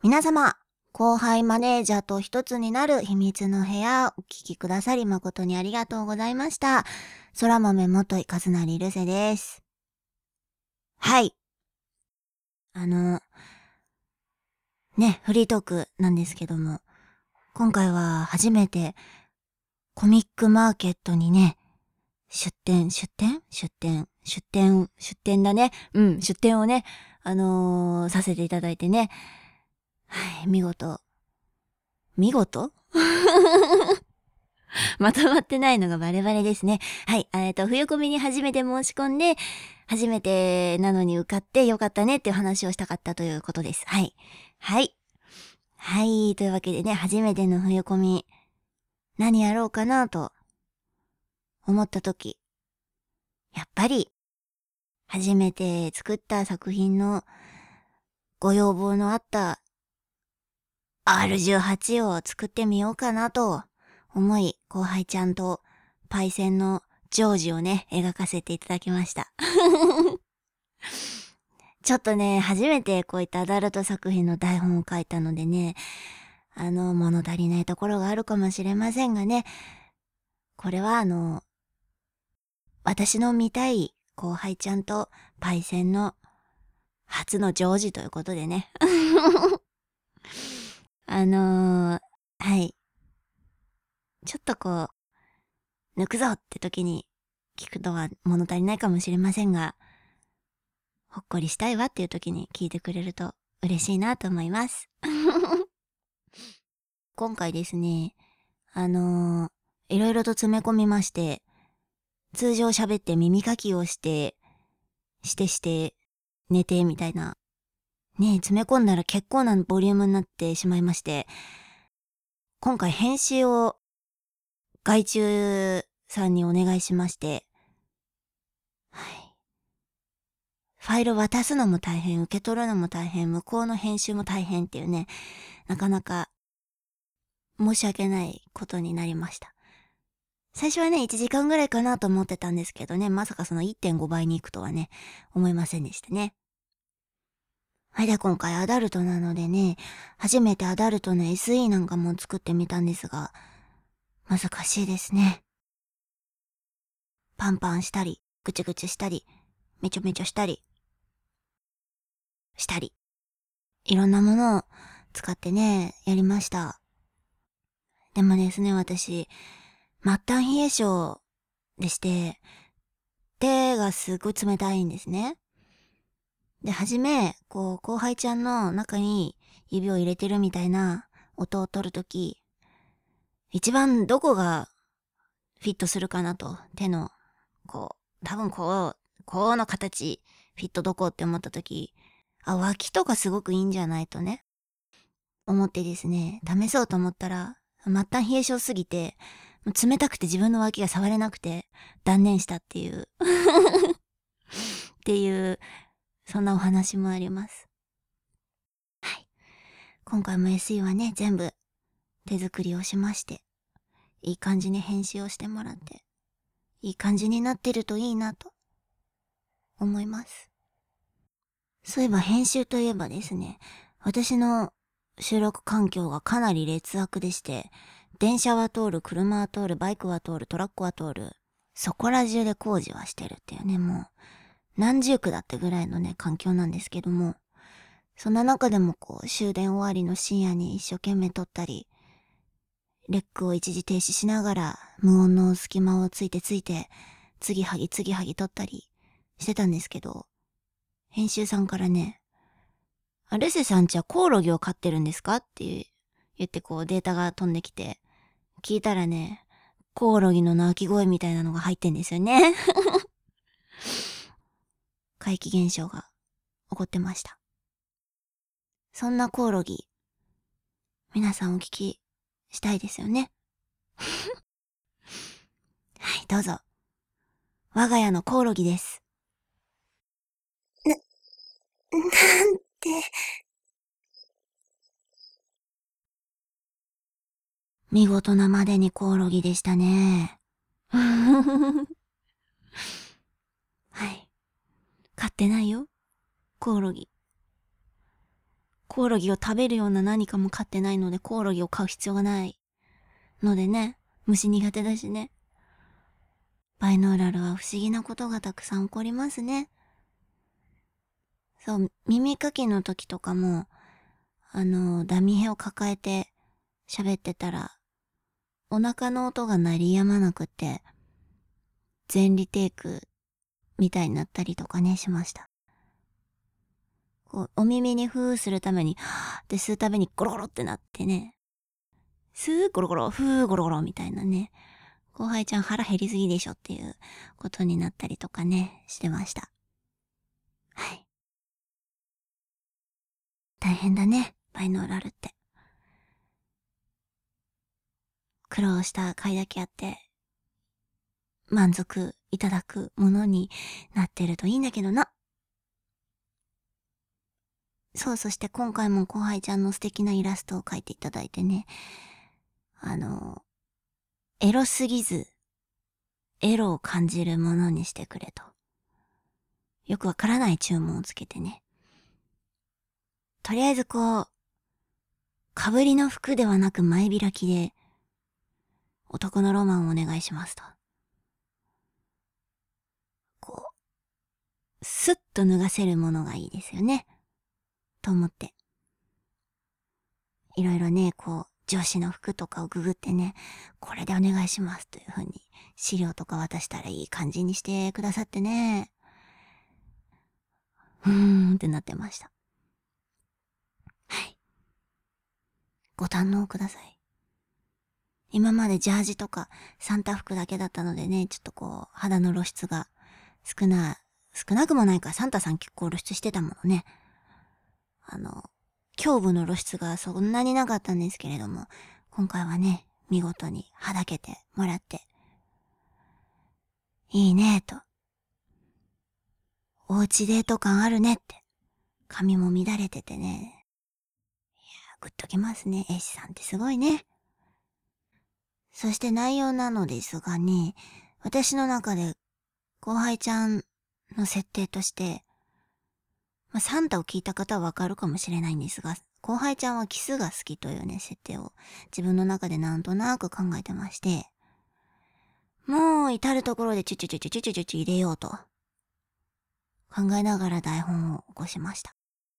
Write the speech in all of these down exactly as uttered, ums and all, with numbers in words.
皆様、後輩マネージャーと一つになる秘密の部屋、お聞きくださり誠にありがとうございました。空豆元井和成ルセです。はい。あの、ね、フリートークなんですけども、今回は初めてコミックマーケットにね、出店、出店出店、出店、出店だね。うん、出店をね、あのー、させていただいてね。はい、見事。見事まとまってないのがバレバレですね。はい。えっと、冬コミに初めて申し込んで、初めてなのに受かってよかったねっていう話をしたかったということです。はい。はい。はい。というわけでね、初めての冬コミ、何やろうかなと思ったとき、やっぱり、初めて作った作品のご要望のあった アールじゅうはち を作ってみようかなと思い、後輩ちゃんとパイセンのジョージをね、描かせていただきました。ちょっとね、初めてこういったアダルト作品の台本を書いたのでね、あの、物足りないところがあるかもしれませんがね、これはあの、私の見たい後輩ちゃんとパイセンの初のジョージということでね。あのー、はい。ちょっとこう、抜くぞって時に聞くのは物足りないかもしれませんが、ほっこりしたいわっていう時に聞いてくれると嬉しいなと思います。今回ですね、あのー、いろいろと詰め込みまして、通常喋って耳かきをして、してして、寝てみたいな。ねえ、詰め込んだら結構なボリュームになってしまいまして、今回編集を外注さんにお願いしまして、はい。ファイル渡すのも大変、受け取るのも大変、向こうの編集も大変っていうね、なかなか申し訳ないことになりました。最初はね、いちじかんぐらいかなと思ってたんですけどね、まさかその いってんご 倍に行くとはね、思いませんでしたね。はい、で、今回アダルトなのでね、初めてアダルトの エスイー なんかも作ってみたんですが、難しいですね。パンパンしたり、ぐちぐちしたり、めちょめちょしたり、したり。いろんなものを使ってね、やりました。でもですね、私、末端冷え性でして、手がすごい冷たいんですね。で、はじめ、こう、後輩ちゃんの中に指を入れてるみたいな音を取るとき、一番どこがフィットするかなと、手の、こう、多分こう、こうの形、フィットどこって思ったとき、あ、脇とかすごくいいんじゃないとね、思ってですね、試そうと思ったら、末端冷え性すぎて、もう冷たくて自分の脇が触れなくて断念したっていう、っていう、そんなお話もあります。はい。今回も エスイー はね、全部手作りをしまして、いい感じに編集をしてもらって、いい感じになってるといいなと思います。そういえば編集といえばですね、私の収録環境がかなり劣悪でして、電車は通る、車は通る、バイクは通る、トラックは通る、そこら中で工事はしてるっていうね、もう何十区だってぐらいのね、環境なんですけども、そんな中でもこう、終電終わりの深夜に一生懸命撮ったり、レックを一時停止しながら無音の隙間をついてついて、継ぎはぎ継ぎはぎ撮ったりしてたんですけど、編集さんからね、あ、ルセさんちはコオロギを飼ってるんですかって言ってこうデータが飛んできて、聞いたらね、コオロギの鳴き声みたいなのが入ってんですよね。怪奇現象が起こってました。そんなコオロギ、皆さんお聞きしたいですよね。はい、どうぞ。我が家のコオロギです。な、なんて。見事なまでにコオロギでしたね。はい。飼ってないよ、コオロギ。 コオロギを食べるような何かも飼ってないので、コオロギを飼う必要がないのでね、虫苦手だしね。バイノーラルは不思議なことがたくさん起こりますね。そう、耳かきの時とかも、あの、ダミヘを抱えて喋ってたら、お腹の音が鳴りやまなくて、前リテイクみたいになったりとかね、しました。こう、お耳にフーするために、はーって吸うためにゴロゴロってなってね、吸うゴロゴロ、フーゴロゴロみたいなね、後輩ちゃん腹減りすぎでしょっていうことになったりとかね、してました。はい。大変だね、バイノーラルって。苦労した甲斐だけあって、満足いただくものになってるといいんだけどな。そう、そして今回も後輩ちゃんの素敵なイラストを描いていただいてね、あの、エロすぎず、エロを感じるものにしてくれと。よくわからない注文をつけてね。とりあえずこう、かぶりの服ではなく前開きで、男のロマンをお願いしますと。こう、スッと脱がせるものがいいですよね。と思って。いろいろね、こう、上司の服とかをググってね、これでお願いしますという風に資料とか渡したらいい感じにしてくださってね。うーんってなってました。はい。ご堪能ください。今までジャージとかサンタ服だけだったのでね、ちょっとこう、肌の露出が少な、少なくもないからサンタさん結構露出してたものね。あの、胸部の露出がそんなになかったんですけれども、今回はね、見事にはだけてもらって、いいねと。おうちデート感あるねって。髪も乱れててね。いや、グッときますね。絵師さんってすごいね。そして内容なのですがね、私の中で後輩ちゃんの設定として、まあ、サンタを聞いた方はわかるかもしれないんですが、後輩ちゃんはキスが好きというね、設定を自分の中でなんとなく考えてまして、もう至るところでチュチュチュチュチュチュチュチュ入れようと考えながら台本を起こしました。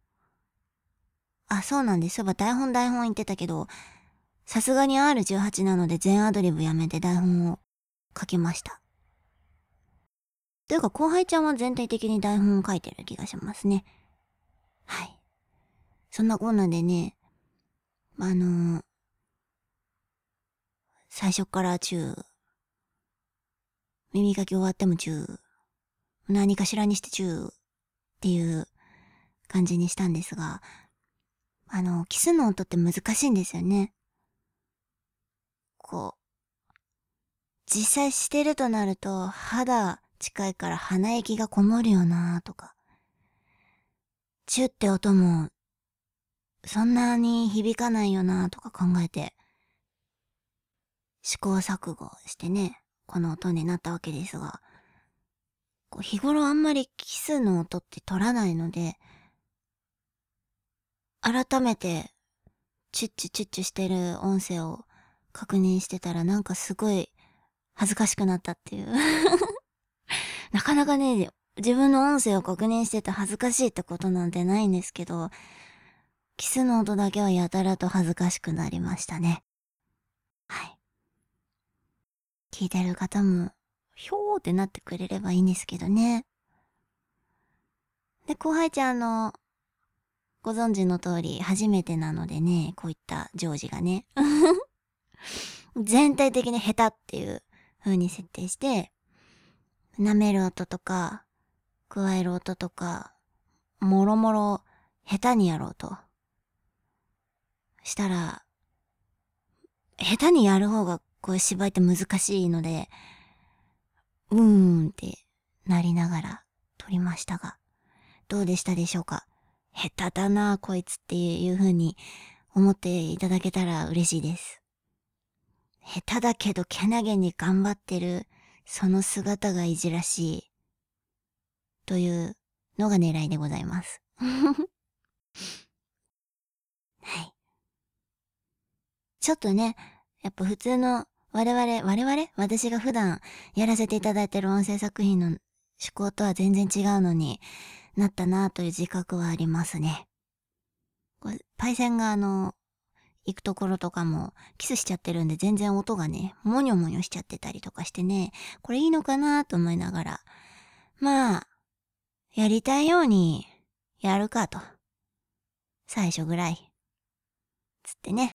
あ、そうなんです。そういえば台本台本言ってたけど、さすがに アールじゅうはち なので全アドリブやめて台本を書きました。というか後輩ちゃんは全体的に台本を書いてる気がしますね。はい。そんなこんなでね、あのー、最初から中、耳かき終わっても中、何かしらにして中っていう感じにしたんですが、あの、キスの音って難しいんですよね。こう、実際してるとなると肌近いから鼻息がこもるよなとか、チュって音もそんなに響かないよなとか考えて、試行錯誤してね、この音になったわけですが、こう日頃あんまりキスの音って取らないので、改めてチュッチュチュッチュしてる音声を確認してたらなんかすごい恥ずかしくなったっていう。なかなかね、自分の音声を確認してて恥ずかしいってことなんてないんですけど、キスの音だけはやたらと恥ずかしくなりましたね。はい。聞いてる方も、ひょーってなってくれればいいんですけどね。で、後輩ちゃんの、ご存知の通り、初めてなのでね、こういったジョージがね。全体的に下手っていう風に設定して、舐める音とか、加える音とか、もろもろ下手にやろうと。したら、下手にやる方がこういう芝居って難しいので、うーんってなりながら撮りましたが、どうでしたでしょうか？下手だなこいつっていう風に思っていただけたら嬉しいです。下手だけどけなげに頑張ってるその姿がいじらしいというのが狙いでございます。 ちょっとね、やっぱ普通の我々、我々私が普段やらせていただいてる音声作品の思考とは全然違うのになったなという自覚はありますね。これパイセンがあの、行くところとかもキスしちゃってるんで全然音がね、もにょもにょしちゃってたりとかしてね、これいいのかなと思いながら、まあ、やりたいようにやるかと。最初ぐらい。つってね。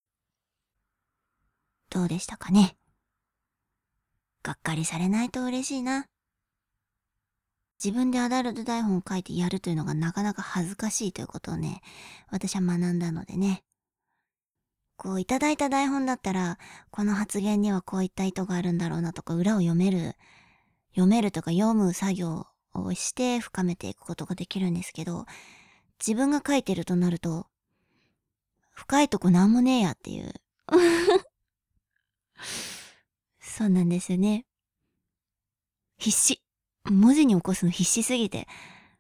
どうでしたかね。がっかりされないと嬉しいな。自分でアダルト台本を書いてやるというのがなかなか恥ずかしいということをね、私は学んだのでね。こういただいた台本だったら、この発言にはこういった意図があるんだろうなとか、裏を読める、読めるとか読む作業をして深めていくことができるんですけど、自分が書いてるとなると、深いとこなんもねえやっていう。そうなんですよね。必死。文字に起こすの必死すぎて、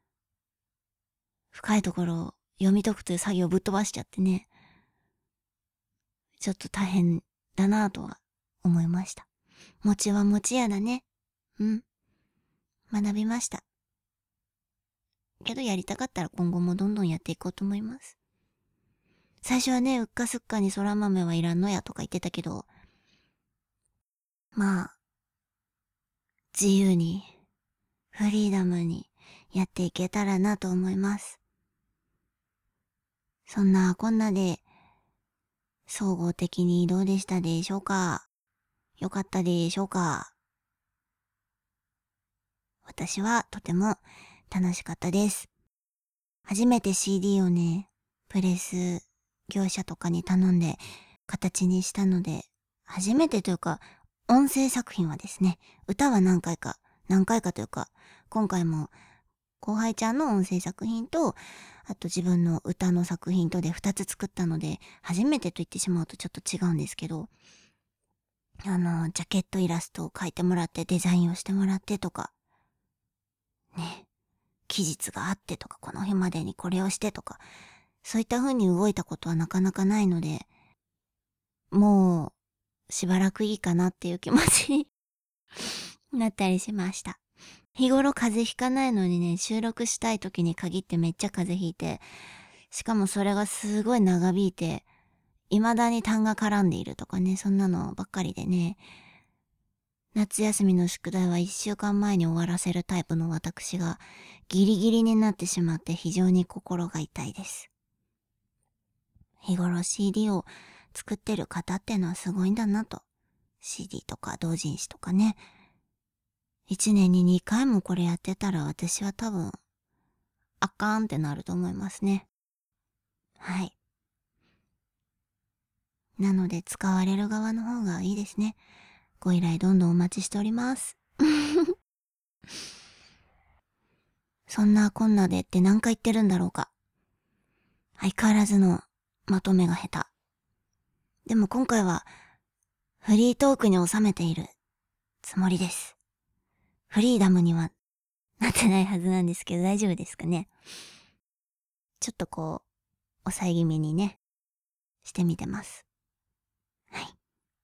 深いところを読み解くという作業をぶっ飛ばしちゃってね。ちょっと大変だなぁとは思いました。餅は餅やだね。うん。学びました。けどやりたかったら今後もどんどんやっていこうと思います。最初はね、うっかすっかに空豆はいらんのやとか言ってたけど、まあ、自由に、フリーダムにやっていけたらなと思います。そんなこんなで、総合的にどうでしたでしょうか？よかったでしょうか？私はとても楽しかったです。初めて シーディー をね、プレス業者とかに頼んで形にしたので、初めてというか、音声作品はですね、歌は何回か、何回かというか、今回も後輩ちゃんの音声作品と、あと自分の歌の作品とでふたつ作ったので、初めてと言ってしまうとちょっと違うんですけど、あの、ジャケットイラストを描いてもらってデザインをしてもらってとか、ね、期日があってとか、この日までにこれをしてとか、そういった風に動いたことはなかなかないので、もうしばらくいいかなっていう気持ちになったりしました。日頃風邪ひかないのにね、収録したい時に限ってめっちゃ風邪ひいて、しかもそれがすごい長引いて、未だに痰が絡んでいるとかね、そんなのばっかりでね、夏休みの宿題はいっしゅうかんまえに終わらせるタイプの私がギリギリになってしまって非常に心が痛いです。日頃 シーディー を作ってる方ってのはすごいんだなと。シーディー とか同人誌とかね。一年ににかいもこれやってたら私は多分あかんってなると思いますね。はい。なので使われる側の方がいいですね。ご依頼どんどんお待ちしております。そんなこんなでって何回言ってるんだろうか。相変わらずのまとめが下手。でも今回はフリートークに収めているつもりです。フリーダムにはなってないはずなんですけど大丈夫ですかね。ちょっとこう、抑え気味にね、してみてます。はい。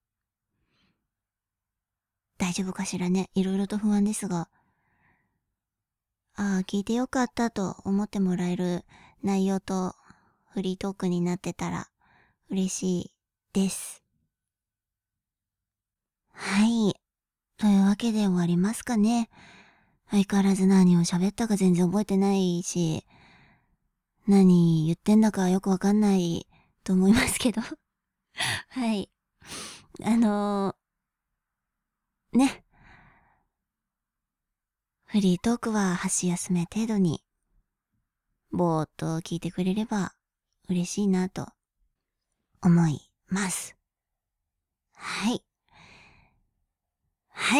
大丈夫かしらね。いろいろと不安ですが。ああ、聞いてよかったと思ってもらえる内容とフリートークになってたら嬉しいです。はい。というわけで終わりますかね。相変わらず何を喋ったか全然覚えてないし、何言ってんだかよくわかんないと思いますけど。はい。あのー、ね。フリートークは箸休め程度に、ぼーっと聞いてくれれば嬉しいなと思います。はい。はい。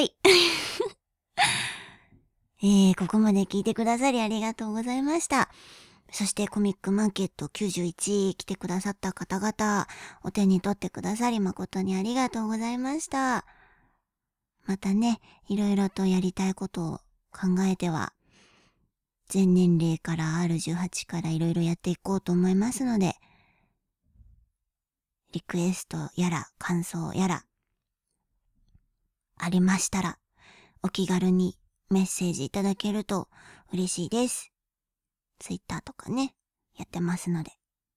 えー、ここまで聞いてくださりありがとうございました。そしてコミックマーケットきゅうじゅういち来てくださった方々、お手に取ってくださり誠にありがとうございました。またね、いろいろとやりたいことを考えては、全年齢から アールじゅうはち からいろいろやっていこうと思いますので、 リクエストやら感想やらありましたら、お気軽にメッセージいただけると嬉しいです。ツイッターとかね、やってますので。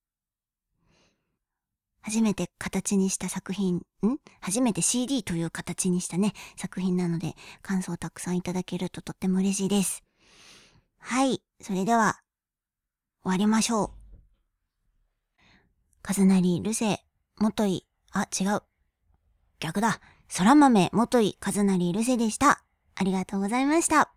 初めて形にした作品、ん初めて シーディー という形にしたね、作品なので、感想をたくさんいただけるととっても嬉しいです。はい、それでは、終わりましょう。かずなりるせ、もとい、あ、違う。逆だ。そら豆もといかずなりるせでした。ありがとうございました。